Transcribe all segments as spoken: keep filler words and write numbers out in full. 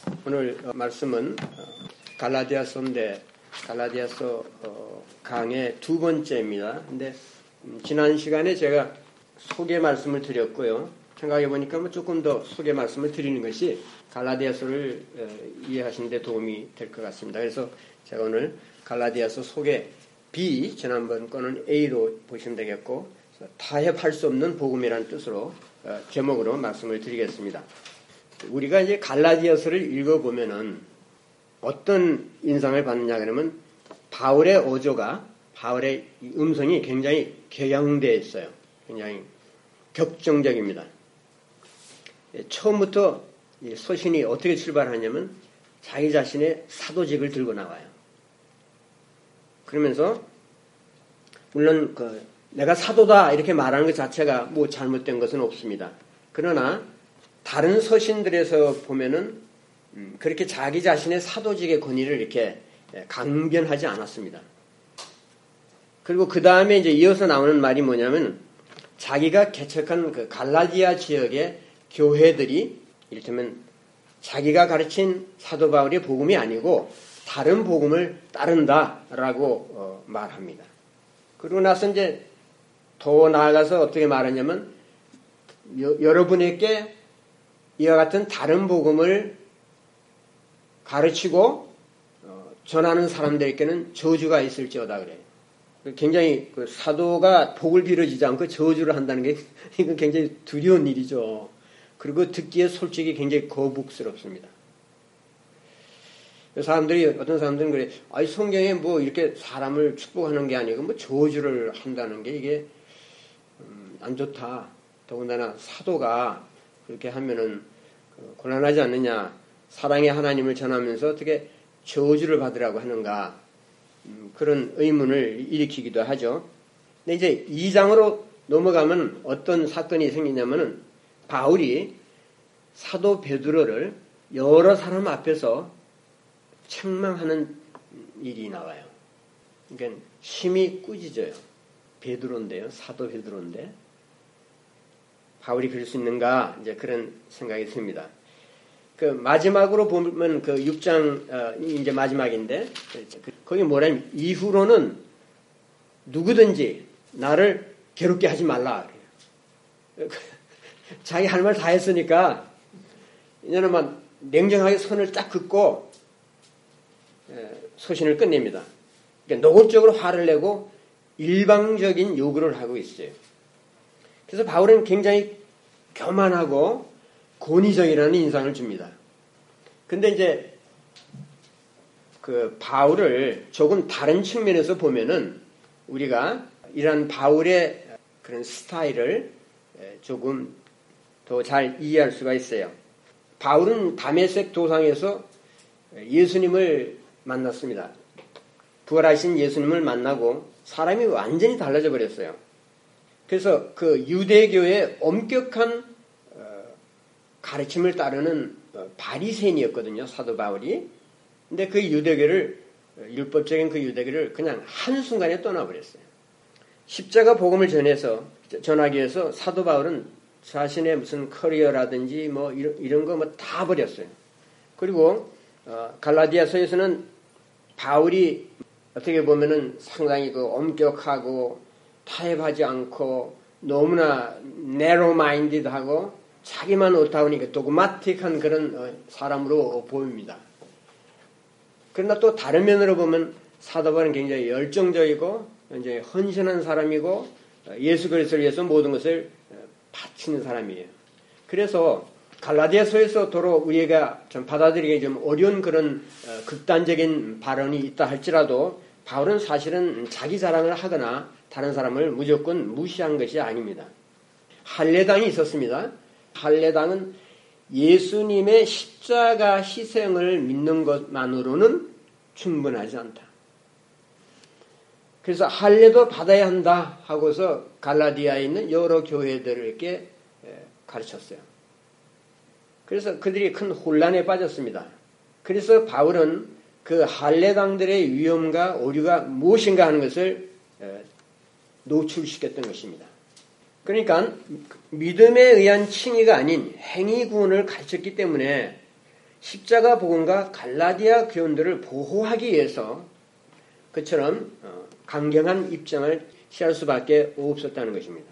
오늘 말씀은 갈라디아서인데 갈라디아서 강의 두 번째입니다. 근데 지난 시간에 제가 소개 말씀을 드렸고요. 생각해 보니까 뭐 조금 더 소개 말씀을 드리는 것이 갈라디아서를 이해하시는 데 도움이 될 것 같습니다. 그래서 제가 오늘 갈라디아서 소개 B, 지난번 거는 A로 보시면 되겠고, 타협할 수 없는 복음이라는 뜻으로 제목으로 말씀을 드리겠습니다. 우리가 이제 갈라디아서를 읽어보면은 어떤 인상을 받느냐 그러면 바울의 어조가, 바울의 음성이 굉장히 격양되어 있어요. 굉장히 격정적입니다. 처음부터 이 서신이 어떻게 출발하냐면 자기 자신의 사도직을 들고 나와요. 그러면서 물론 그 내가 사도다 이렇게 말하는 것 자체가 뭐 잘못된 것은 없습니다. 그러나 다른 서신들에서 보면은 음, 그렇게 자기 자신의 사도직의 권위를 이렇게 강변하지 않았습니다. 그리고 그 다음에 이제 이어서 나오는 말이 뭐냐면 자기가 개척한 그 갈라디아 지역의 교회들이 이를테면 자기가 가르친 사도 바울의 복음이 아니고 다른 복음을 따른다라고 어, 말합니다. 그러고 나서 이제 더 나아가서 어떻게 말하냐면 여, 여러분에게 이와 같은 다른 복음을 가르치고 어, 전하는 사람들에게는 저주가 있을지어다 그래요. 굉장히 그 사도가 복을 빌어주지 않고 저주를 한다는 게 이건 굉장히 두려운 일이죠. 그리고 듣기에 솔직히 굉장히 거북스럽습니다. 사람들이 어떤 사람들은 그래, 아이 성경에 뭐 이렇게 사람을 축복하는 게 아니고 뭐 저주를 한다는 게 이게 음, 안 좋다. 더군다나 사도가 그렇게 하면은 곤란하지 않느냐. 사랑의 하나님을 전하면서 어떻게 저주를 받으라고 하는가. 음, 그런 의문을 일으키기도 하죠. 근데 이제 이 장으로 넘어가면 어떤 사건이 생기냐면은 바울이 사도 베드로를 여러 사람 앞에서 책망하는 일이 나와요. 그러니까 심히 꾸짖어요. 베드로인데요. 사도 베드로인데. 바울이 그럴 수 있는가? 이제 그런 생각이 듭니다. 그 마지막으로 보면 그 육 장 어, 이제 마지막인데 거기 뭐냐면 이후로는 누구든지 나를 괴롭게 하지 말라. 자기 할 말 다 했으니까 이제는 막 냉정하게 선을 딱 긋고 소신을 끝냅니다. 그러니까 노골적으로 화를 내고 일방적인 요구를 하고 있어요. 그래서 바울은 굉장히 교만하고 권위적이라는 인상을 줍니다. 근데 이제 그 바울을 조금 다른 측면에서 보면은 우리가 이런 바울의 그런 스타일을 조금 더 잘 이해할 수가 있어요. 바울은 다메섹 도상에서 예수님을 만났습니다. 부활하신 예수님을 만나고 사람이 완전히 달라져 버렸어요. 그래서 그 유대교의 엄격한 가르침을 따르는 바리새인이었거든요. 사도 바울이. 근데 그 유대교를 율법적인 그 유대교를 그냥 한순간에 떠나버렸어요. 십자가 복음을 전해서 전하기 위해서 사도 바울은 자신의 무슨 커리어라든지 뭐 이런, 이런 거 뭐 다 버렸어요. 그리고 어, 갈라디아서에서는 바울이 어떻게 보면은 상당히 그 엄격하고 타협하지 않고 너무나 narrow minded하고 자기만 옳다우니까 도그마틱한 그런 사람으로 보입니다. 그러나 또 다른 면으로 보면 사도 바울은 굉장히 열정적이고 굉장히 헌신한 사람이고 예수 그리스도를 위해서 모든 것을 바치는 사람이에요. 그래서 갈라디아서에서 도로 우리가 좀 받아들이기 좀 어려운 그런 극단적인 발언이 있다 할지라도 바울은 사실은 자기 자랑을 하거나 다른 사람을 무조건 무시한 것이 아닙니다. 할례당이 있었습니다. 할례당은 예수님의 십자가 희생을 믿는 것만으로는 충분하지 않다. 그래서 할례도 받아야 한다 하고서 갈라디아에 있는 여러 교회들에게 가르쳤어요. 그래서 그들이 큰 혼란에 빠졌습니다. 그래서 바울은 그 할례당들의 위험과 오류가 무엇인가 하는 것을 노출시켰던 것입니다. 그러니까 믿음에 의한 칭의가 아닌 행위 구원을 가르쳤기 때문에 십자가 복음과 갈라디아 교인들을 보호하기 위해서 그처럼 강경한 입장을 취할 수밖에 없었다는 것입니다.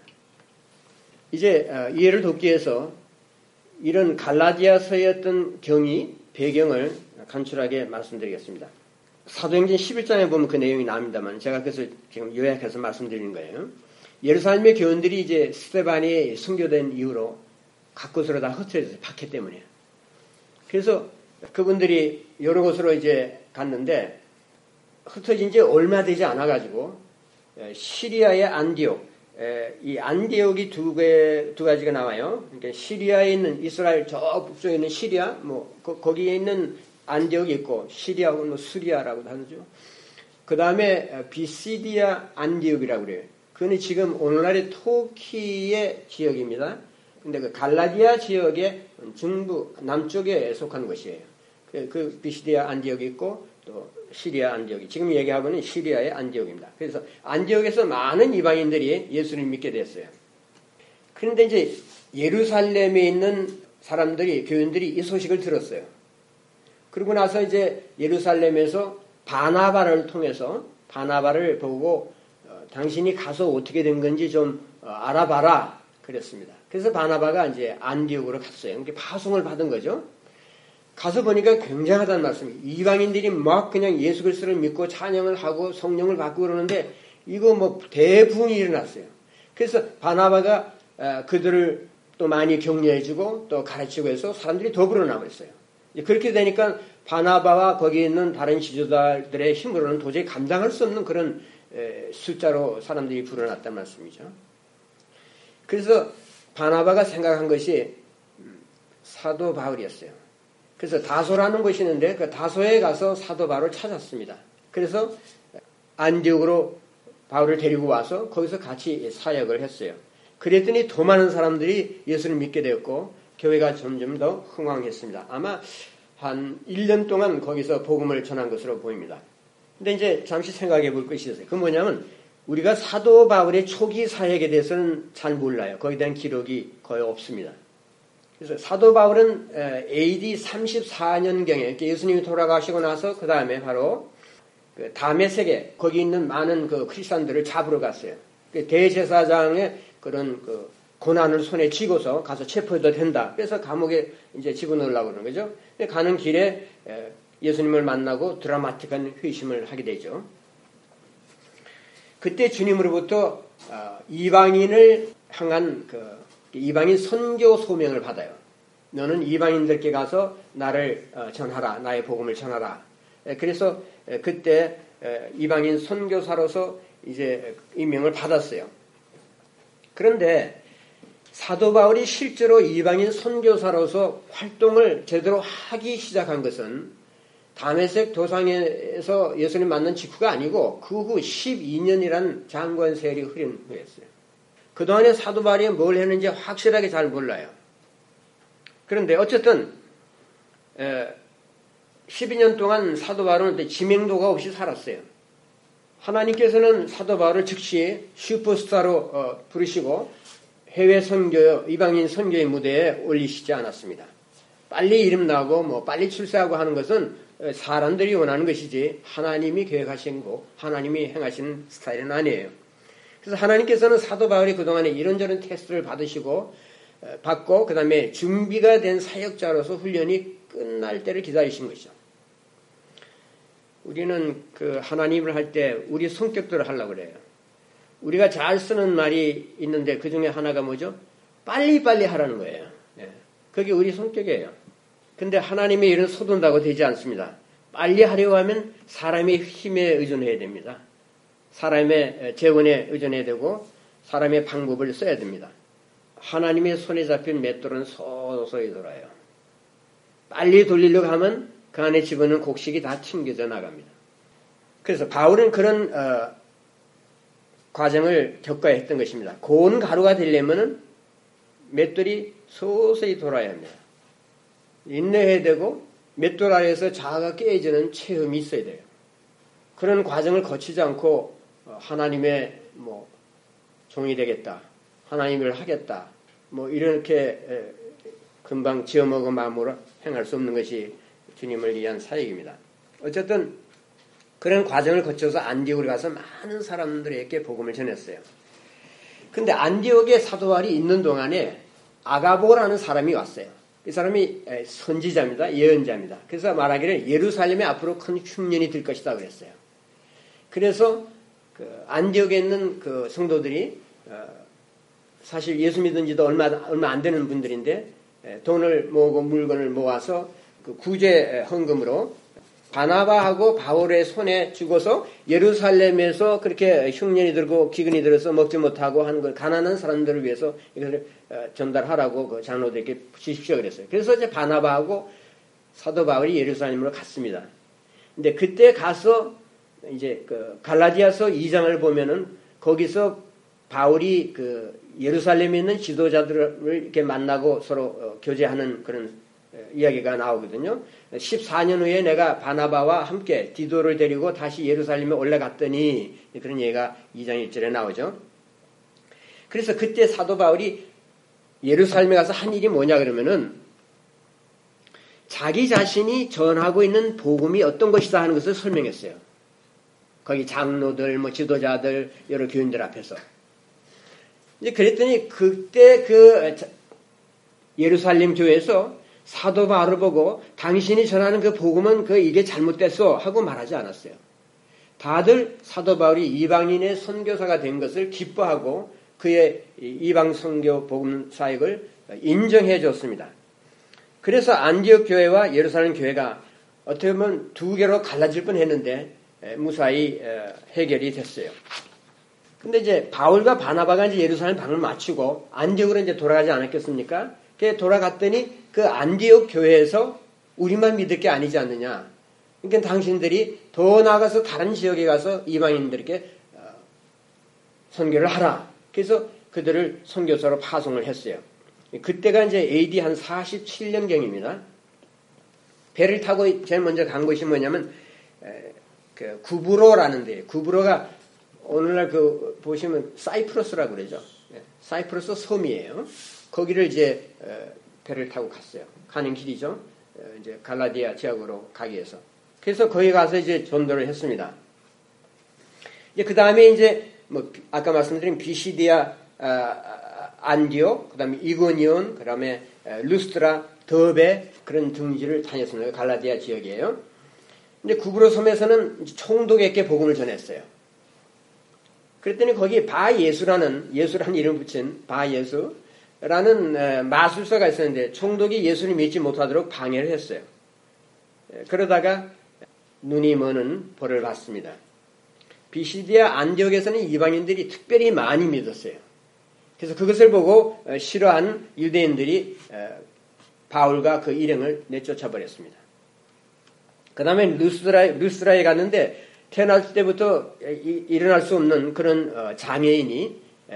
이제 이해를 돕기 위해서 이런 갈라디아서의 경위, 배경을 간추하게 말씀드리겠습니다. 사도행전 십일 장에 보면 그 내용이 나옵니다만 제가 그것을 지금 요약해서 말씀드리는 거예요. 예루살렘의 교인들이 이제 스데반이 순교된 이후로 각 곳으로 다 흩어져서 박해 때문에. 그래서 그분들이 여러 곳으로 이제 갔는데 흩어진 지 얼마 되지 않아가지고 시리아의 안디옥, 이 안디옥이 두 개, 두 가지가 나와요. 그러니까 시리아에 있는 이스라엘 저 북쪽에 있는 시리아, 뭐 거, 거기에 있는 안디옥이 있고 시리아하고 뭐 수리아라고도 하죠. 그 다음에 비시디아 안디옥이라고 그래요. 그건 지금 오늘날의 터키의 지역입니다. 근데 그 갈라디아 지역의 중부 남쪽에 속한 것이에요. 그, 그 비시디아 안디옥이 있고 또 시리아 안디옥이 지금 얘기하고는 시리아의 안디옥입니다. 그래서 안디옥에서 많은 이방인들이 예수를 믿게 됐어요. 그런데 이제 예루살렘에 있는 사람들이 교인들이 이 소식을 들었어요. 그러고 나서 이제 예루살렘에서 바나바를 통해서 바나바를 보고 어, 당신이 가서 어떻게 된 건지 좀 어, 알아봐라 그랬습니다. 그래서 바나바가 이제 안디옥으로 갔어요. 그러니까 파송을 받은 거죠. 가서 보니까 굉장하다는 말씀이에요. 이방인들이 막 그냥 예수 그리스도를 믿고 찬양을 하고 성령을 받고 그러는데 이거 뭐 대부흥이 일어났어요. 그래서 바나바가 그들을 또 많이 격려해주고 또 가르치고 해서 사람들이 더 불어나고 있어요. 그렇게 되니까 바나바와 거기 있는 다른 지도자들의 힘으로는 도저히 감당할 수 없는 그런 숫자로 사람들이 불어났단 말씀이죠. 그래서 바나바가 생각한 것이 사도 바울이었어요. 그래서 다소라는 곳이 있는데 그 다소에 가서 사도 바울을 찾았습니다. 그래서 안디옥으로 바울을 데리고 와서 거기서 같이 사역을 했어요. 그랬더니 더 많은 사람들이 예수를 믿게 되었고 교회가 점점 더 흥왕했습니다. 아마 한 일 년 동안 거기서 복음을 전한 것으로 보입니다. 근데 이제 잠시 생각해 볼 것이 있어요. 그 뭐냐면 우리가 사도 바울의 초기 사역에 대해서는 잘 몰라요. 거기에 대한 기록이 거의 없습니다. 그래서 사도 바울은 에이디 삼십사 년경에 예수님이 돌아가시고 나서 그 다음에 바로 그 다메섹에 거기 있는 많은 그 크리스천들을 잡으러 갔어요. 대제사장의 그런 그 고난을 손에 쥐고서 가서 체포해도 된다. 그래서 감옥에 이제 집어넣으려고 그러는 거죠. 가는 길에 예수님을 만나고 드라마틱한 회심을 하게 되죠. 그때 주님으로부터 이방인을 향한 그 이방인 선교 소명을 받아요. 너는 이방인들께 가서 나를 전하라. 나의 복음을 전하라. 그래서 그때 이방인 선교사로서 이제 임명을 받았어요. 그런데 사도 바울이 실제로 이방인 선교사로서 활동을 제대로 하기 시작한 것은 다메섹 도상에서 예수님 만난 직후가 아니고 그 후 십이 년이란 장관 세월이 흐른 후였어요. 그동안에 사도 바울이 뭘 했는지 확실하게 잘 몰라요. 그런데 어쨌든 십이 년 동안 사도 바울은 지명도가 없이 살았어요. 하나님께서는 사도 바울을 즉시 슈퍼스타로 부르시고 해외 선교, 이방인 선교의 무대에 올리시지 않았습니다. 빨리 이름 나고 뭐 빨리 출세하고 하는 것은 사람들이 원하는 것이지 하나님이 계획하신 거, 하나님이 행하시는 스타일은 아니에요. 그래서 하나님께서는 사도 바울이 그동안에 이런저런 테스트를 받으시고 받고 그 다음에 준비가 된 사역자로서 훈련이 끝날 때를 기다리신 것이죠. 우리는 그 하나님을 할 때 우리 성격대로 하려고 그래요. 우리가 잘 쓰는 말이 있는데 그 중에 하나가 뭐죠? 빨리빨리 하라는 거예요. 예. 그게 우리 성격이에요. 근데 하나님의 일은 서둔다고 되지 않습니다. 빨리 하려고 하면 사람의 힘에 의존해야 됩니다. 사람의 재원에 의존해야 되고 사람의 방법을 써야 됩니다. 하나님의 손에 잡힌 맷돌은 서서히 돌아요. 빨리 돌리려고 하면 그 안에 집어넣은 곡식이 다 튕겨져 나갑니다. 그래서 바울은 그런 어, 과정을 겪어야 했던 것입니다. 고운 가루가 되려면 맷돌이 서서히 돌아야 합니다. 인내해야 되고 맷돌 아래에서 자아가 깨지는 체험이 있어야 돼요. 그런 과정을 거치지 않고 하나님의 뭐 종이 되겠다, 하나님을 하겠다, 뭐 이렇게 금방 지어먹은 마음으로 행할 수 없는 것이 주님을 위한 사역입니다. 어쨌든 그런 과정을 거쳐서 안디옥에 가서 많은 사람들에게 복음을 전했어요. 근데 안디옥에 사도 바울이 있는 동안에 아가보라는 사람이 왔어요. 이 사람이 선지자입니다. 예언자입니다. 그래서 말하기를 예루살렘에 앞으로 큰 흉년이 들 것이다 그랬어요. 그래서 그 안디옥에 있는 그 성도들이 사실 예수 믿은 지도 얼마, 얼마 안 되는 분들인데 돈을 모으고 물건을 모아서 그 구제 헌금으로 바나바하고 바울의 손에 주고서 예루살렘에서 그렇게 흉년이 들고 기근이 들어서 먹지 못하고 하는 걸 가난한 사람들을 위해서 이것을 전달하라고 그 장로들에게 주십시오 그랬어요. 그래서 이제 바나바하고 사도 바울이 예루살렘으로 갔습니다. 근데 그때 가서 이제 그 갈라디아서 이 장을 보면은 거기서 바울이 그 예루살렘에 있는 지도자들을 이렇게 만나고 서로 교제하는 그런 이야기가 나오거든요. 십사 년 후에 내가 바나바와 함께 디도를 데리고 다시 예루살렘에 올라갔더니 그런 얘기가 이 장 일 절에 나오죠. 그래서 그때 사도 바울이 예루살렘에 가서 한 일이 뭐냐 그러면은 자기 자신이 전하고 있는 복음이 어떤 것이다 하는 것을 설명했어요. 거기 장로들, 뭐 지도자들, 여러 교인들 앞에서. 이제 그랬더니 그때 그 예루살렘 교회에서 사도 바울을 보고 당신이 전하는 그 복음은 그 이게 잘못됐어 하고 말하지 않았어요. 다들 사도 바울이 이방인의 선교사가 된 것을 기뻐하고 그의 이방 선교 복음 사역을 인정해 줬습니다. 그래서 안디옥 교회와 예루살렘 교회가 어떻게 보면 두 개로 갈라질 뻔했는데 무사히 해결이 됐어요. 근데 이제 바울과 바나바가 이제 예루살렘 방을 마치고 안디옥으로 이제 돌아가지 않았겠습니까? 그 돌아갔더니 그 안디옥 교회에서 우리만 믿을 게 아니지 않느냐. 그러니까 당신들이 더 나아가서 다른 지역에 가서 이방인들에게 선교를 하라. 그래서 그들을 선교사로 파송을 했어요. 그때가 이제 에이디 한 사십칠 년경입니다. 배를 타고 제일 먼저 간 곳이 뭐냐면 그 구브로라는 데예요. 구브로가 오늘날 그 보시면 사이프러스라고 그러죠. 사이프러스 섬이에요. 거기를 이제 배를 타고 갔어요. 가는 길이죠. 이제 갈라디아 지역으로 가기 위해서. 그래서 거기 가서 이제 전도를 했습니다. 이제 그 다음에 이제 뭐 아까 말씀드린 비시디아, 안디옥, 그다음에 이고니온, 그다음에 루스트라, 더베 그런 등지를 다녔습니다. 갈라디아 지역이에요. 근데 구브로 섬에서는 총독에게 복음을 전했어요. 그랬더니 거기 바예수라는 예수라는 이름 붙인 바예수라는 마술사가 있었는데 총독이 예수를 믿지 못하도록 방해를 했어요. 그러다가 눈이 머는 벌을 받습니다. 비시디아 안디옥에서는 이방인들이 특별히 많이 믿었어요. 그래서 그것을 보고 싫어한 유대인들이 바울과 그 일행을 내쫓아 버렸습니다. 그 다음에 루스드라, 루스드라에 갔는데 태어날 때부터 일어날 수 없는 그런 장애인이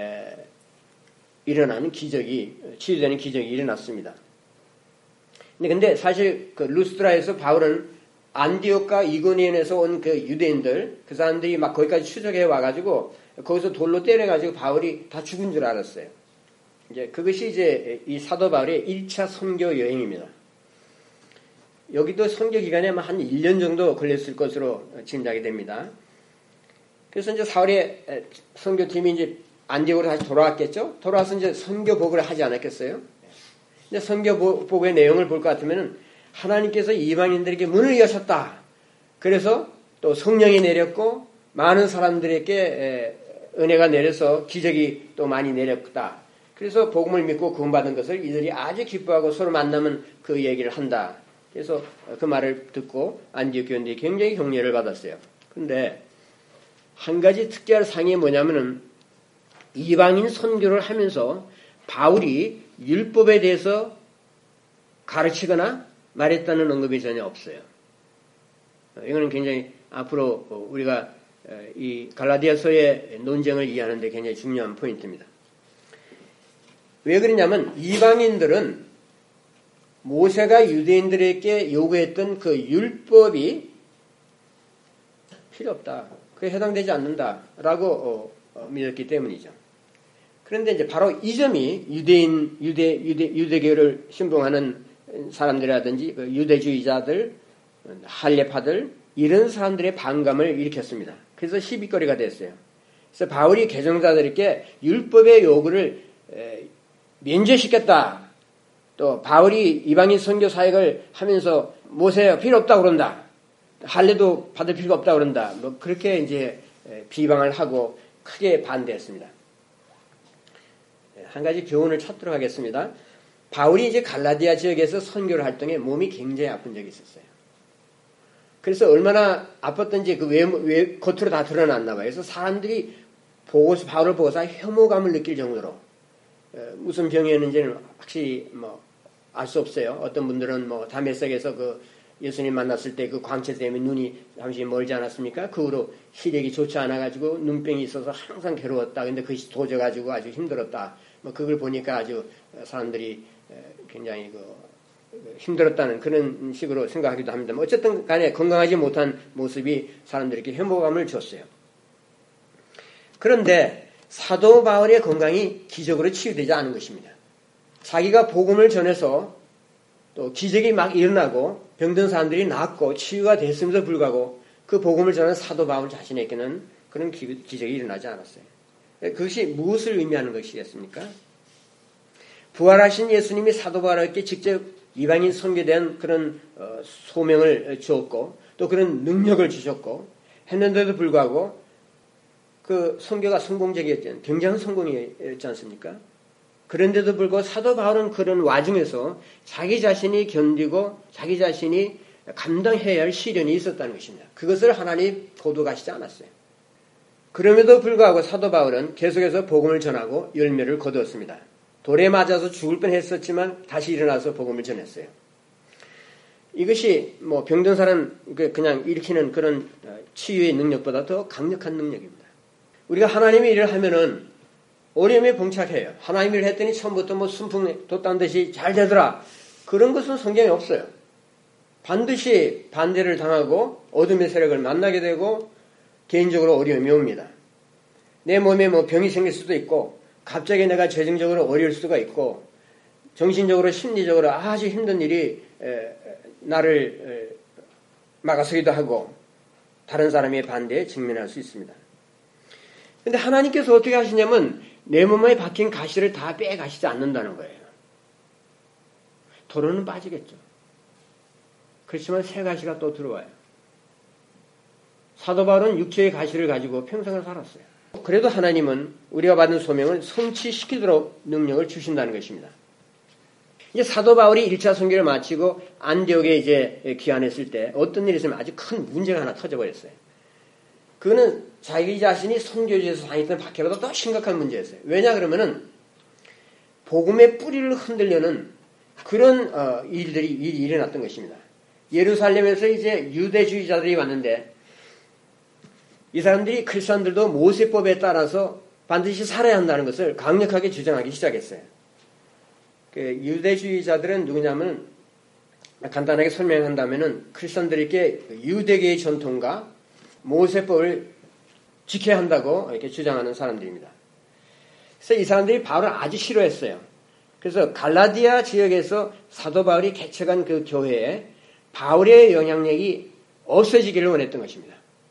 일어나는 기적이, 치유되는 기적이 일어났습니다. 근데 사실 그 루스드라에서 바울은 안디옥과 이고니온에서 온 그 유대인들, 그 사람들이 막 거기까지 추적해 와가지고 거기서 돌로 때려가지고 바울이 다 죽은 줄 알았어요. 이제 그것이 이제 이 사도 바울의 일 차 선교 여행입니다. 여기도 선교 기간에 한 일 년 정도 걸렸을 것으로 짐작이 됩니다. 그래서 이제 사울의 선교팀이 이제 안디옥으로 다시 돌아왔겠죠? 돌아와서 이제 선교복을 하지 않았겠어요? 근데 선교복의 내용을 볼 것 같으면은 하나님께서 이방인들에게 문을 여셨다. 그래서 또 성령이 내렸고 많은 사람들에게 은혜가 내려서 기적이 또 많이 내렸다. 그래서 복음을 믿고 구원받은 것을 이들이 아주 기뻐하고 서로 만나면 그 얘기를 한다. 그래서 그 말을 듣고 안디옥 교인들이 굉장히 격려를 받았어요. 근데 한 가지 특이한 사항이 뭐냐면은 이방인 선교를 하면서 바울이 율법에 대해서 가르치거나 말했다는 언급이 전혀 없어요. 이거는 굉장히 앞으로 우리가 이 갈라디아서의 논쟁을 이해하는 데 굉장히 중요한 포인트입니다. 왜 그러냐면 이방인들은 모세가 유대인들에게 요구했던 그 율법이 필요 없다. 그게 해당되지 않는다라고 믿었기 때문이죠. 그런데 이제 바로 이 점이 유대인, 유대, 유대, 유대교를 신봉하는 사람들이라든지 그 유대주의자들, 할례파들 이런 사람들의 반감을 일으켰습니다. 그래서 시비거리가 됐어요. 그래서 바울이 개종자들에게 율법의 요구를 면제시켰다. 또 바울이 이방인 선교 사역을 하면서 모세 필요 없다고 그런다. 할례도 받을 필요가 없다고 그런다. 뭐 그렇게 이제 비방을 하고 크게 반대했습니다. 한 가지 교훈을 찾도록 하겠습니다. 바울이 이제 갈라디아 지역에서 선교를 할 동에 몸이 굉장히 아픈 적이 있었어요. 그래서 얼마나 아팠던지 그 외, 외, 겉으로 다 드러났나 봐요. 그래서 사람들이 보고서, 바울을 보고서 혐오감을 느낄 정도로, 어, 무슨 병이었는지는 확실히 뭐, 알 수 없어요. 어떤 분들은 뭐, 다메섹에서 그 예수님 만났을 때 그 광채 때문에 눈이 잠시 멀지 않았습니까? 그 후로 시력이 좋지 않아가지고 눈병이 있어서 항상 괴로웠다. 근데 그것이 도져가지고 아주 힘들었다. 뭐, 그걸 보니까 아주 사람들이 굉장히 그, 힘들었다는 그런 식으로 생각하기도 합니다. 어쨌든 간에 건강하지 못한 모습이 사람들에게 혐오감을 줬어요. 그런데 사도 바울의 건강이 기적으로 치유되지 않은 것입니다. 자기가 복음을 전해서 또 기적이 막 일어나고 병든 사람들이 낫고 치유가 됐음에도 불구하고 그 복음을 전하는 사도 바울 자신에게는 그런 기적이 일어나지 않았어요. 그것이 무엇을 의미하는 것이겠습니까? 부활하신 예수님이 사도 바울에게 직접 이방인 선교에 대한 그런 소명을 주었고 또 그런 능력을 주셨고 했는데도 불구하고 그 선교가 성공적이었죠. 굉장한 성공이었지 않습니까? 그런데도 불구하고 사도 바울은 그런 와중에서 자기 자신이 견디고 자기 자신이 감당해야 할 시련이 있었다는 것입니다. 그것을 하나님 거두가시지 않았어요. 그럼에도 불구하고 사도 바울은 계속해서 복음을 전하고 열매를 거두었습니다. 돌에 맞아서 죽을 뻔했었지만 다시 일어나서 복음을 전했어요. 이것이 뭐 병든 사람 그냥 일으키는 그런 치유의 능력보다 더 강력한 능력입니다. 우리가 하나님의 일을 하면은 어려움에 봉착해요. 하나님의 일을 했더니 처음부터 뭐 순풍 돋단 듯이 잘 되더라. 그런 것은 성경에 없어요. 반드시 반대를 당하고 어둠의 세력을 만나게 되고 개인적으로 어려움이 옵니다. 내 몸에 뭐 병이 생길 수도 있고 갑자기 내가 재정적으로 어려울 수가 있고 정신적으로 심리적으로 아주 힘든 일이 에, 나를 에, 막아서기도 하고 다른 사람의 반대에 직면할 수 있습니다. 그런데 하나님께서 어떻게 하시냐면 내 몸에 박힌 가시를 다 빼가시지 않는다는 거예요. 도로는 빠지겠죠. 그렇지만 새 가시가 또 들어와요. 사도 바울은 육체의 가시를 가지고 평생을 살았어요. 그래도 하나님은 우리가 받은 소명을 성취시키도록 능력을 주신다는 것입니다. 이제 사도 바울이 일 차 선교를 마치고 안디옥에 이제 귀환했을 때 어떤 일이 있으면 아주 큰 문제가 하나 터져버렸어요. 그거는 자기 자신이 선교지에서 다녔던 박해보다 더 심각한 문제였어요. 왜냐 그러면은 복음의 뿌리를 흔들려는 그런 어, 일들이 일이 일어났던 것입니다. 예루살렘에서 이제 유대주의자들이 왔는데 이 사람들이 크리스천들도 모세법에 따라서 반드시 살아야 한다는 것을 강력하게 주장하기 시작했어요. 그 유대주의자들은 누구냐면 간단하게 설명한다면은 크리스천들에게 유대계의 전통과 모세법을 지켜야 한다고 이렇게 주장하는 사람들입니다. 그래서 이 사람들이 바울을 아주 싫어했어요. 그래서 갈라디아 지역에서 사도 바울이 개척한 그 교회에 바울의 영향력이 없어지기를 원했던 것입니다.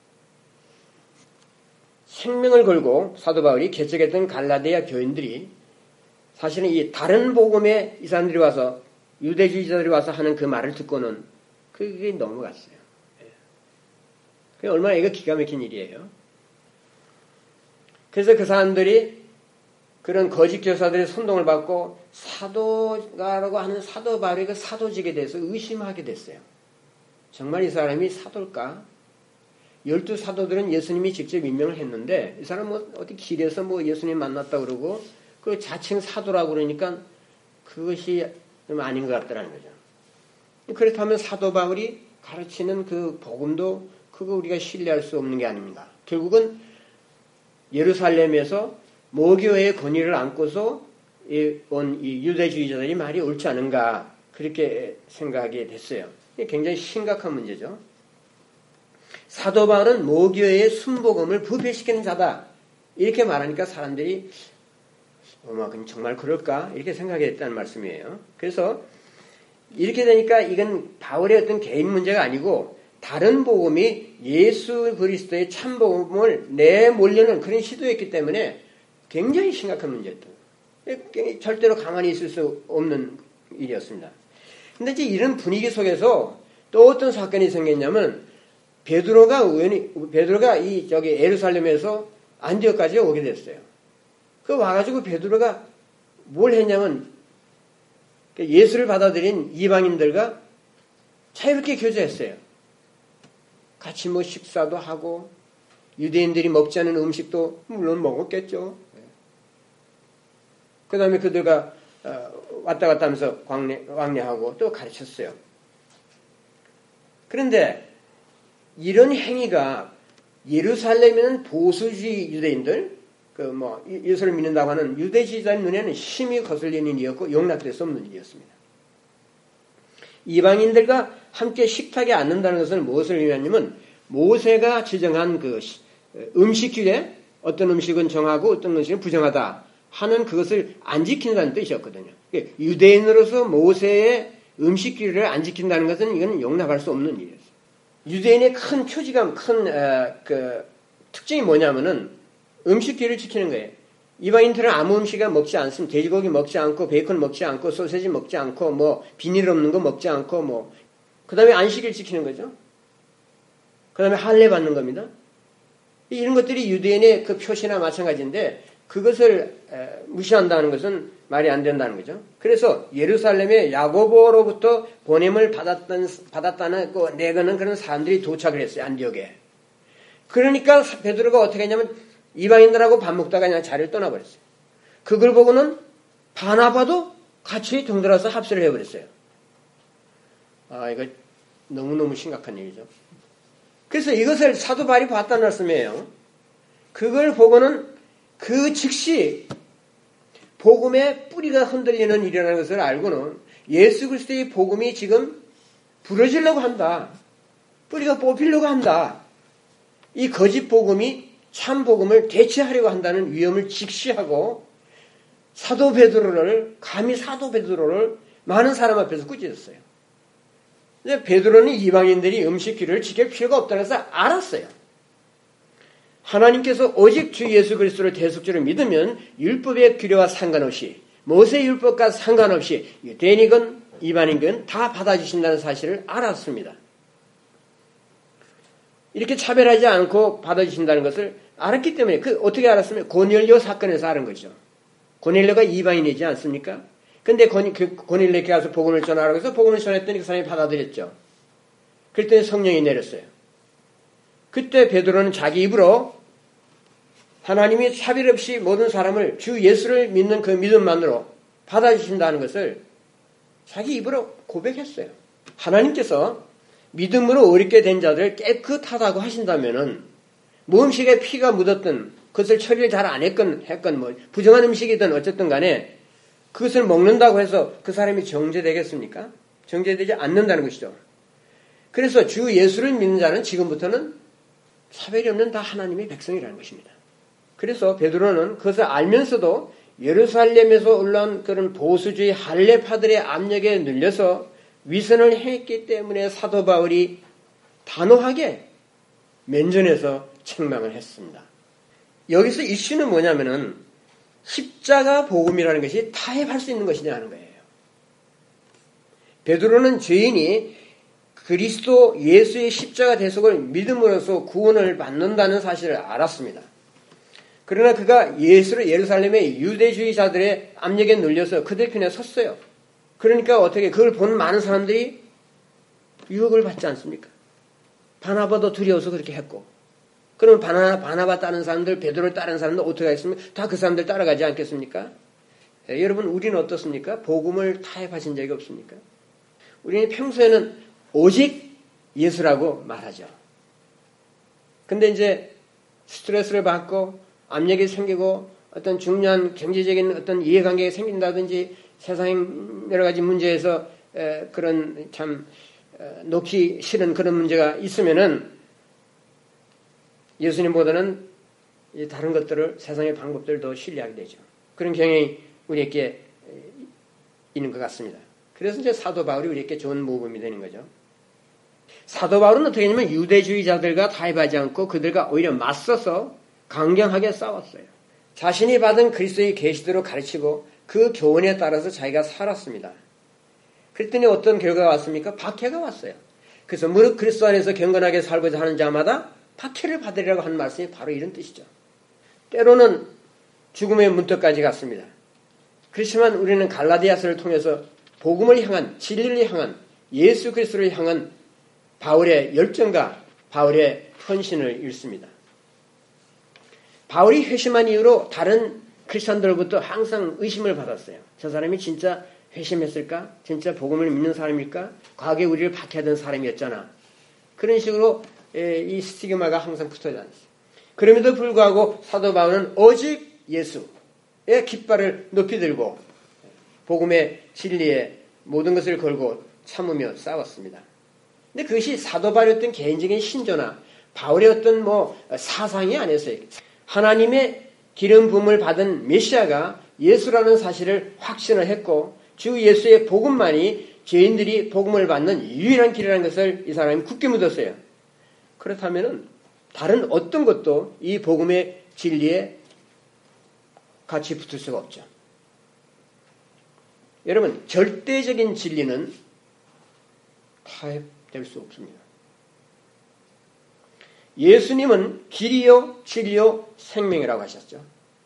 생명을 걸고 사도 바울이 개척했던 갈라디아 교인들이 사실은 이 다른 복음에 이 사람들이 와서 유대주의자들이 와서 하는 그 말을 듣고는 그게 넘어갔어요. 그게 얼마나 이거 기가 막힌 일이에요. 그래서 그 사람들이 그런 거짓 교사들의 선동을 받고 사도가라고 하는 사도 바울의 그 사도직에 대해서 의심하게 됐어요. 정말 이 사람이 사도일까? 열두 사도들은 예수님이 직접 임명을 했는데 이 사람 뭐 어디 길에서 뭐 예수님 만났다 그러고 그 자칭 사도라고 그러니까 그것이 좀 아닌 것 같더라는 거죠. 그렇다면 사도 바울이 가르치는 그 복음도 그거 우리가 신뢰할 수 없는 게 아닙니까? 결국은 예루살렘에서 모교회의 권위를 안고서 온 이 유대주의자들이 말이 옳지 않은가 그렇게 생각하게 됐어요. 이게 굉장히 심각한 문제죠. 사도 바울은 모교회의 순복음을 부패시키는 자다. 이렇게 말하니까 사람들이 어머, 정말 그럴까? 이렇게 생각했다는 말씀이에요. 그래서 이렇게 되니까 이건 바울의 어떤 개인 문제가 아니고 다른 복음이 예수 그리스도의 참 복음을 내몰려는 그런 시도였기 때문에 굉장히 심각한 문제였던 거예요. 절대로 가만히 있을 수 없는 일이었습니다. 근데 이제 이런 분위기 속에서 또 어떤 사건이 생겼냐면 베드로가 우연히 베드로가 이 저기 예루살렘에서 안디옥까지 오게 됐어요. 그 와가지고 베드로가 뭘 했냐면 예수를 받아들인 이방인들과 자유롭게 교제했어요. 같이 뭐 식사도 하고 유대인들이 먹지 않은 음식도 물론 먹었겠죠. 그 다음에 그들과 왔다 갔다 하면서 광래, 왕래하고 또 가르쳤어요. 그런데 이런 행위가 예루살렘에는 보수주의 유대인들, 그 뭐 예수를 믿는다고 하는 유대주의자의 눈에는 심히 거슬리는 일이었고 용납될 수 없는 일이었습니다. 이방인들과 함께 식탁에 앉는다는 것은 무엇을 의미하냐면 모세가 지정한 그 음식 규례, 어떤 음식은 정하고 어떤 음식은 부정하다 하는 그것을 안 지킨다는 뜻이었거든요. 유대인으로서 모세의 음식 규례를 안 지킨다는 것은 이건 용납할 수 없는 일이었어요. 유대인의 큰 표지감, 큰 어, 그 특징이 뭐냐면은 음식 규례를 지키는 거예요. 이방인들은 아무 음식을 먹지 않습니다. 돼지고기 먹지 않고 베이컨 먹지 않고 소세지 먹지 않고 뭐 비닐 없는 거 먹지 않고 뭐 그다음에 안식일 지키는 거죠. 그다음에 할례 받는 겁니다. 이런 것들이 유대인의 그 표시나 마찬가지인데 그것을 무시한다는 것은 말이 안 된다는 거죠. 그래서 예루살렘에 야고보로부터 보냄을 받았던, 받았다는 그 내거는 그런 사람들이 도착을 했어요. 안디옥에. 그러니까 베드로가 어떻게 했냐면 이방인들하고 밥 먹다가 그냥 자리를 떠나버렸어요. 그걸 보고는 바나바도 같이 덩달아서 합세를 해버렸어요. 아, 이거 너무너무 심각한 일이죠. 그래서 이것을 사도 바울이 봤다는 말씀이에요. 그걸 보고는 그 즉시 복음의 뿌리가 흔들리는 일이라는 것을 알고는 예수 그리스도의 복음이 지금 부러지려고 한다. 뿌리가 뽑히려고 한다. 이 거짓 복음이 참 복음을 대체하려고 한다는 위험을 직시하고 사도 베드로를 감히 사도 베드로를 많은 사람 앞에서 꾸짖었어요. 근데 베드로는 이방인들이 음식 규례를 지킬 필요가 없다는 것을 알았어요. 하나님께서 오직 주 예수 그리스도를 대속주로 믿으면 율법의 규례와 상관없이 모세 율법과 상관없이 유대인이건 이방인이건 다 받아주신다는 사실을 알았습니다. 이렇게 차별하지 않고 받아주신다는 것을 알았기 때문에 그 어떻게 알았으면 고넬료 사건에서 알은 거죠. 고넬료가 이방인이지 않습니까? 근데 고넬료에게 가서 복음을 전하라고 해서 복음을 전했더니 그 사람이 받아들였죠. 그랬더니 성령이 내렸어요. 그때 베드로는 자기 입으로 하나님이 차별 없이 모든 사람을 주 예수를 믿는 그 믿음만으로 받아주신다는 것을 자기 입으로 고백했어요. 하나님께서 믿음으로 어렵게 된 자들을 깨끗하다고 하신다면은 뭐 음식에 피가 묻었든 그것을 처리를 잘 안 했건 했건 뭐 부정한 음식이든 어쨌든 간에 그것을 먹는다고 해서 그 사람이 정죄되겠습니까? 정죄되지 않는다는 것이죠. 그래서 주 예수를 믿는 자는 지금부터는 차별이 없는 다 하나님의 백성이라는 것입니다. 그래서 베드로는 그것을 알면서도 예루살렘에서 올라온 그런 보수주의 할례파들의 압력에 눌려서 위선을 했기 때문에 사도 바울이 단호하게 면전에서 책망을 했습니다. 여기서 이슈는 뭐냐면은 십자가 복음이라는 것이 타협할 수 있는 것이냐 하는 거예요. 베드로는 죄인이 그리스도 예수의 십자가 대속을 믿음으로써 구원을 받는다는 사실을 알았습니다. 그러나 그가 예수를 예루살렘의 유대주의자들의 압력에 눌려서 그들 편에 섰어요. 그러니까 어떻게 그걸 본 많은 사람들이 유혹을 받지 않습니까? 바나바도 두려워서 그렇게 했고 그러면 바나, 바나바 따른 사람들, 베드로를 따른 사람들 어떻게 하겠습니까? 다 그 사람들 따라가지 않겠습니까? 예, 여러분 우리는 어떻습니까? 복음을 타협하신 적이 없습니까? 우리는 평소에는 오직 예수라고 말하죠. 근데 이제 스트레스를 받고 압력이 생기고 어떤 중요한 경제적인 어떤 이해관계가 생긴다든지 세상 여러 가지 문제에서 에, 그런 참 에, 놓기 싫은 그런 문제가 있으면은 예수님보다는 다른 것들을 세상의 방법들도 신뢰하게 되죠. 그런 경향이 우리에게 있는 것 같습니다. 그래서 이제 사도 바울이 우리에게 좋은 모범이 되는 거죠. 사도 바울은 어떻게 했냐면 유대주의자들과 타협하지 않고 그들과 오히려 맞서서 강경하게 싸웠어요. 자신이 받은 그리스도의 계시대로 가르치고 그 교훈에 따라서 자기가 살았습니다. 그랬더니 어떤 결과가 왔습니까? 박해가 왔어요. 그래서 무릇 그리스도 안에서 경건하게 살고자 하는 자마다 박해를 받으리라고 하는 말씀이 바로 이런 뜻이죠. 때로는 죽음의 문턱까지 갔습니다. 그렇지만 우리는 갈라디아서를 통해서 복음을 향한, 진리를 향한, 예수 그리스도를 향한 바울의 열정과 바울의 헌신을 읽습니다. 바울이 회심한 이후로 다른 크리스천들로부터 항상 의심을 받았어요. 저 사람이 진짜 회심했을까? 진짜 복음을 믿는 사람일까? 과거에 우리를 박해하던 사람이었잖아. 그런 식으로 이 스티그마가 항상 붙어 다녔어요. 그럼에도 불구하고 사도 바울은 오직 예수의 깃발을 높이 들고 복음의 진리에 모든 것을 걸고 참으며 싸웠습니다. 근데 그것이 사도 바울의 어떤 개인적인 신조나 바울의 어떤 뭐 사상이 아니었어요. 하나님의 기름 부음을 받은 메시아가 예수라는 사실을 확신을 했고 주 예수의 복음만이 죄인들이 복음을 받는 유일한 길이라는 것을 이 사람이 굳게 믿었어요. 그렇다면 다른 어떤 것도 이 복음의 진리에 같이 붙을 수가 없죠. 여러분, 절대적인 진리는 타협될 수 없습니다. 예수님은 길이요, 진리요, 생명이라고 하셨죠.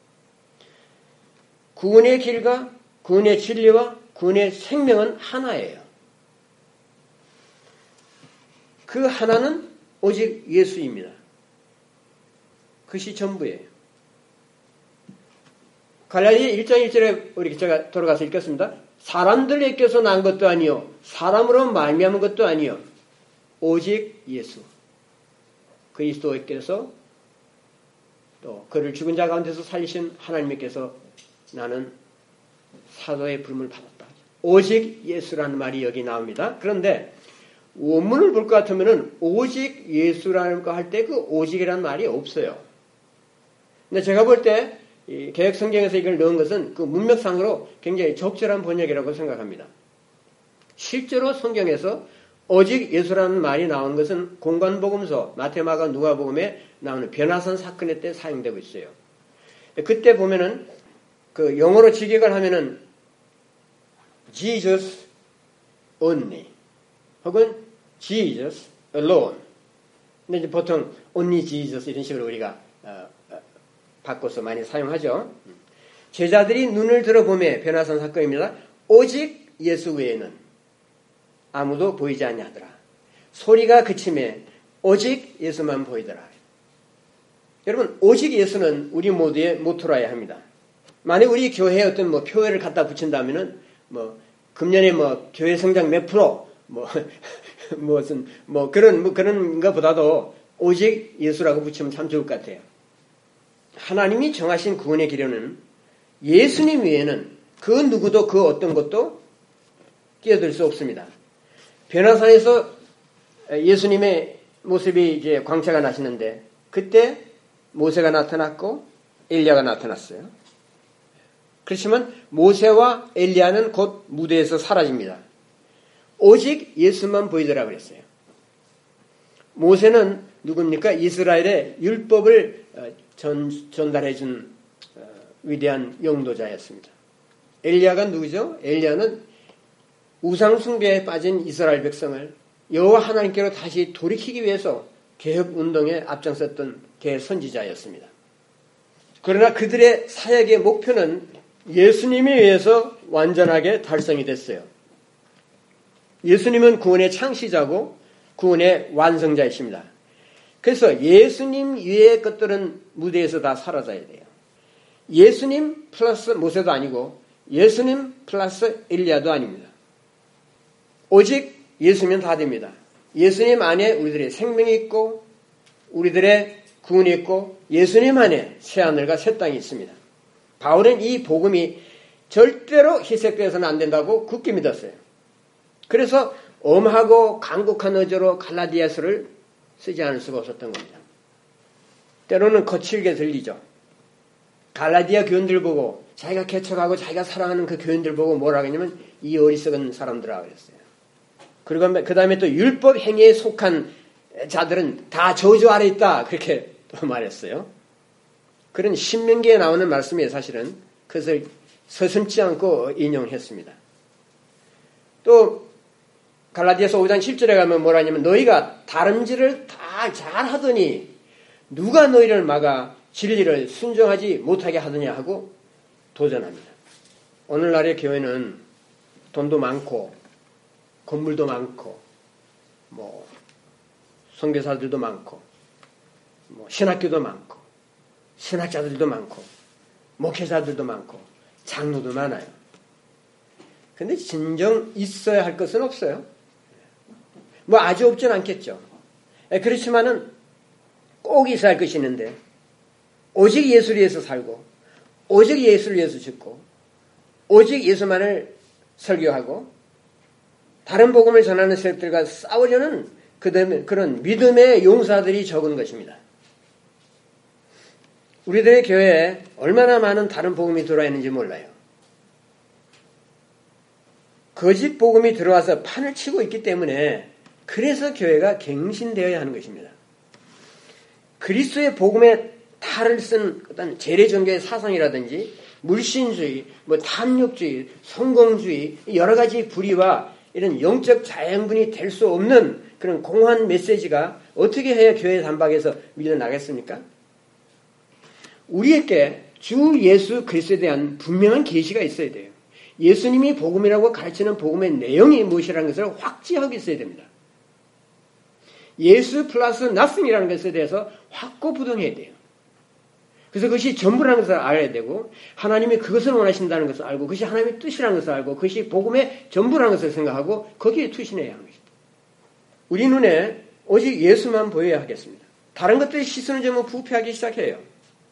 구원의 길과 구원의 진리와 구원의 생명은 하나예요. 그 하나는 오직 예수입니다. 그것이 전부예요. 갈라디아 일 장 일 절에 우리 제가 돌아가서 읽겠습니다. 사람들에게서 난 것도 아니요 사람으로 말미암은 것도 아니요 오직 예수 그리스도께서 또 그를 죽은 자 가운데서 살리신 하나님께서 나는 사도의 부름을 받았다. 오직 예수라는 말이 여기 나옵니다. 그런데 원문을 볼 것 같으면은 오직 예수라는 거 할 때 그 오직이라는 말이 없어요. 근데 제가 볼 때 개역 성경에서 이걸 넣은 것은 그 문맥상으로 굉장히 적절한 번역이라고 생각합니다. 실제로 성경에서 오직 예수라는 말이 나온 것은 공관복음서, 마태마가, 누가복음에 나오는 변화산 사건의 때 사용되고 있어요. 그때 보면은 그 영어로 직역을 하면은 Jesus only 혹은 Jesus alone. 근데 이제 보통 only Jesus 이런 식으로 우리가 어, 어, 바꿔서 많이 사용하죠. 제자들이 눈을 들어보매 변화산 사건입니다. 오직 예수 외에는 아무도 보이지 아니하더라. 소리가 그침에 오직 예수만 보이더라. 여러분, 오직 예수는 우리 모두의 모토라야 합니다. 만약 우리 교회에 어떤 뭐 표회를 갖다 붙인다면은 뭐 금년에 뭐 교회 성장 몇 프로 뭐 무슨 뭐 그런 뭐 그런 것보다도 오직 예수라고 붙이면 참 좋을 것 같아요. 하나님이 정하신 구원의 기련은 예수님 외에는 그 누구도 그 어떤 것도 끼어들 수 없습니다. 변화산에서 예수님의 모습이 이제 광채가 나시는데 그때 모세가 나타났고 엘리야가 나타났어요. 그렇지만 모세와 엘리야는 곧 무대에서 사라집니다. 오직 예수만 보이더라 그랬어요. 모세는 누굽니까? 이스라엘의 율법을 전, 전달해 준 위대한 용도자였습니다. 엘리야가 누구죠? 엘리야는 우상 숭배에 빠진 이스라엘 백성을 여호와 하나님께로 다시 돌이키기 위해서 개혁 운동에 앞장섰던 개선지자였습니다. 그러나 그들의 사역의 목표는 예수님에 의해서 완전하게 달성이 됐어요. 예수님은 구원의 창시자고 구원의 완성자이십니다. 그래서 예수님 이외의 것들은 무대에서 다 사라져야 돼요. 예수님 플러스 모세도 아니고 예수님 플러스 엘리야도 아닙니다. 오직 예수면 다 됩니다. 예수님 안에 우리들의 생명이 있고 우리들의 구원이 있고 예수님 안에 새하늘과 새 땅이 있습니다. 바울은 이 복음이 절대로 희색되어서는 안 된다고 굳게 믿었어요. 그래서 엄하고 간곡한 어조로 갈라디아서를 쓰지 않을 수가 없었던 겁니다. 때로는 거칠게 들리죠. 갈라디아 교인들 보고 자기가 개척하고 자기가 사랑하는 그 교인들 보고 뭐라고 했냐면 이 어리석은 사람들아 그랬어요. 그리고 그 다음에 또 율법 행위에 속한 자들은 다 저주 아래 있다 그렇게 또 말했어요. 그런 신명기에 나오는 말씀이에요. 사실은 그것을 서슴지 않고 인용했습니다. 또 갈라디아서 오 장 십 절에 가면 뭐라 하냐면 너희가 다름질을 다 잘하더니 누가 너희를 막아 진리를 순종하지 못하게 하느냐 하고 도전합니다. 오늘날의 교회는 돈도 많고 건물도 많고 뭐 선교사들도 많고 뭐 신학교도 많고 신학자들도 많고 목회자들도 많고 장로도 많아요. 근데 진정 있어야 할 것은 없어요. 뭐 아주 없진 않겠죠. 그렇지만은 꼭 있어야 할 것이 있는데 오직 예수를 위해서 살고 오직 예수를 위해서 죽고 오직 예수만을 설교하고 다른 복음을 전하는 세력들과 싸우려는 그런 믿음의 용사들이 적은 것입니다. 우리들의 교회에 얼마나 많은 다른 복음이 들어와 있는지 몰라요. 거짓 복음이 들어와서 판을 치고 있기 때문에 그래서 교회가 갱신되어야 하는 것입니다. 그리스도의 복음에 탈을 쓴 어떤 재래종교의 사상이라든지 물신주의, 뭐 탐욕주의, 성공주의 여러 가지 불의와 이런 영적 자양분이 될 수 없는 그런 공허한 메시지가 어떻게 해야 교회 단박에서 밀려나겠습니까? 우리에게 주 예수 그리스도에 대한 분명한 계시가 있어야 돼요. 예수님이 복음이라고 가르치는 복음의 내용이 무엇이라는 것을 확지하고 있어야 됩니다. 예수 플러스 nothing이라는 것에 대해서 확고부동해야 돼요. 그래서 그것이 전부라는 것을 알아야 되고 하나님이 그것을 원하신다는 것을 알고 그것이 하나님의 뜻이라는 것을 알고 그것이 복음의 전부라는 것을 생각하고 거기에 투신해야 하는 것입니다. 우리 눈에 오직 예수만 보여야 하겠습니다. 다른 것들이 시선을 좀 부패하기 시작해요.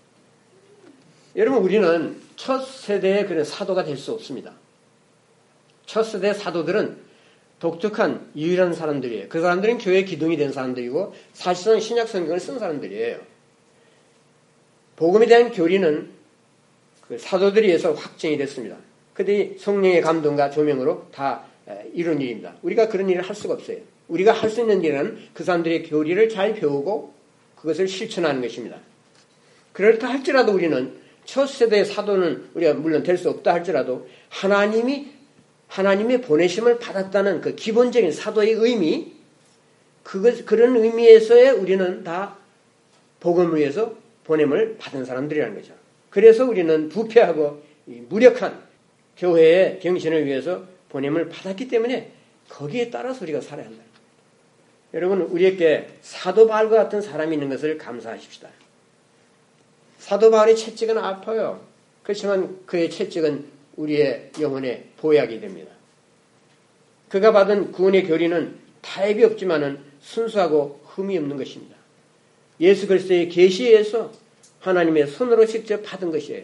여러분 우리는 첫 세대의 그런 사도가 될 수 없습니다. 첫 세대 사도들은 독특한 유일한 사람들이에요. 그 사람들은 교회의 기둥이 된 사람들이고 사실상 신약 성경을 쓴 사람들이에요. 복음에 대한 교리는 그 사도들에 의해서 확정이 됐습니다. 그들이 성령의 감동과 조명으로 다 이룬 일입니다. 우리가 그런 일을 할 수가 없어요. 우리가 할 수 있는 일은 그 사람들의 교리를 잘 배우고 그것을 실천하는 것입니다. 그렇다 할지라도 우리는 첫 세대의 사도는 우리가 물론 될 수 없다 할지라도 하나님이 하나님의 보내심을 받았다는 그 기본적인 사도의 의미, 그것, 그런 의미에서의 우리는 다 복음을 위해서 보냄을 받은 사람들이라는 거죠. 그래서 우리는 부패하고 무력한 교회의 경신을 위해서 보냄을 받았기 때문에 거기에 따라서 우리가 살아야 한다. 여러분, 우리에게 사도 바울과 같은 사람이 있는 것을 감사하십시다. 사도 바울의 채찍은 아파요. 그렇지만 그의 채찍은 우리의 영혼에 보약이 됩니다. 그가 받은 구원의 교리는 타협이 없지만은 순수하고 흠이 없는 것입니다. 예수 그리스도의 계시에 의해서 하나님의 손으로 직접 받은 것이에요.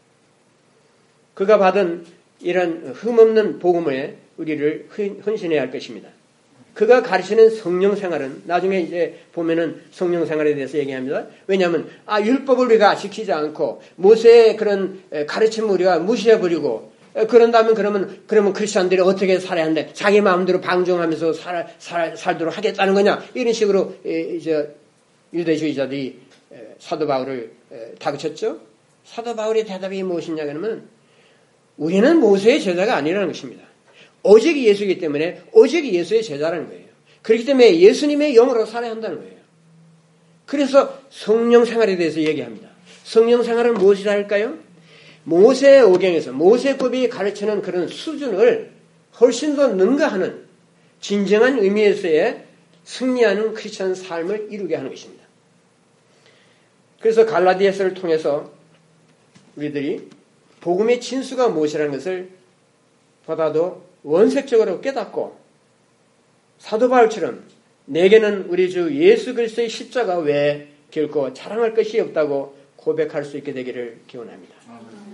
그가 받은 이런 흠없는 복음에 우리를 헌신해야 할 것입니다. 그가 가르치는 성령 생활은 나중에 이제 보면은 성령 생활에 대해서 얘기합니다. 왜냐하면 아 율법을 우리가 지키지 않고 모세의 그런 가르침을 우리가 무시해버리고 그런다면 그러면 그러면 크리스천들이 어떻게 살아야 하는데 자기 마음대로 방종하면서 살, 살, 살도록 하겠다는 거냐 이런 식으로 이제 유대주의자들이 사도 바울을 다그쳤죠. 사도 바울의 대답이 무엇이냐 그러면 우리는 모세의 제자가 아니라는 것입니다. 오직 예수이기 때문에 오직 예수의 제자라는 거예요. 그렇기 때문에 예수님의 영으로 살아야 한다는 거예요. 그래서 성령 생활에 대해서 얘기합니다. 성령 생활은 무엇이라 할까요? 모세 오경에서 모세법이 가르치는 그런 수준을 훨씬 더 능가하는 진정한 의미에서의 승리하는 크리스천 삶을 이루게 하는 것입니다. 그래서 갈라디아서를 통해서 우리들이 복음의 진수가 무엇이라는 것을 보다도 원색적으로 깨닫고 사도 바울처럼 내게는 우리 주 예수 그리스도의 십자가 외에 결코 자랑할 것이 없다고 고백할 수 있게 되기를 기원합니다.